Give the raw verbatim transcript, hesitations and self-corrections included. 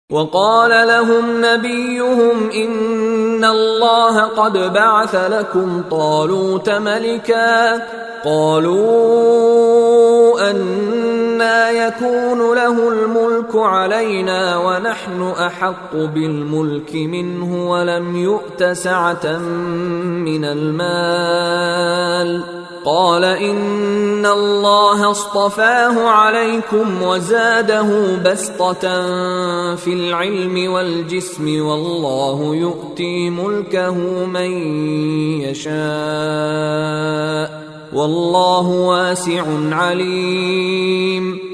وقال لهم نبيهم إن الله قد بعث لكم طالوت ملكا قالوا أنى يكون له الملك علينا ونحن أحق بالملك منه ولم يؤت سعة من المال قال إن الله اصطفاه عليكم وزاده بسطة في العلم والجسم والله يؤتي ملكه من يشاء والله واسع عليم